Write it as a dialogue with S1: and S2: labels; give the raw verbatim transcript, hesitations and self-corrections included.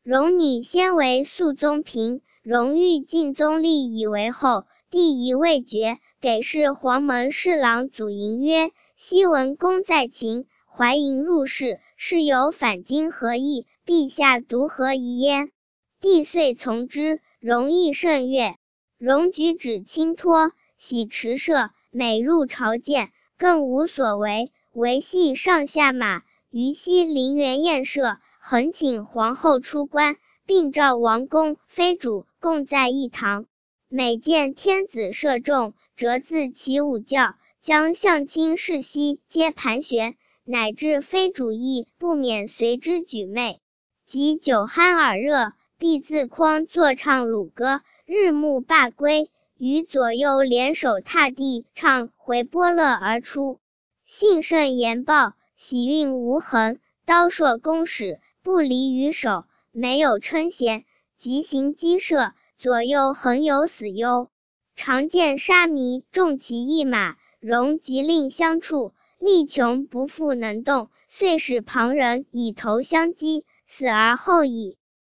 S1: 荣女先为肃宗嫔，荣欲晋宗立以为后，帝疑未决，给事黄门侍郎祖莹曰：昔闻公在秦，怀迎入室，是有反京何意？陛下独何疑焉？帝遂从之，荣亦甚悦。荣举止轻脱，喜驰射，每入朝见，更无所为，唯系上下马，于西陵园宴射，恒请皇后出关，并召王公、妃主共在一堂。每见天子射中，折自起舞教，将相亲世熙皆盘旋，乃至妃主亦不免随之举媚。及酒酣耳热，必自匡作唱鲁歌，日暮罢归，于左右联手踏地唱回波勒而出。幸甚言报，喜运无痕，刀槊弓矢，不离于手，没有称衔，急行击射，左右恒有死忧。常见沙弥重其一马，荣即令相触，力穷不复能动，遂使旁人以头相击，死而后已。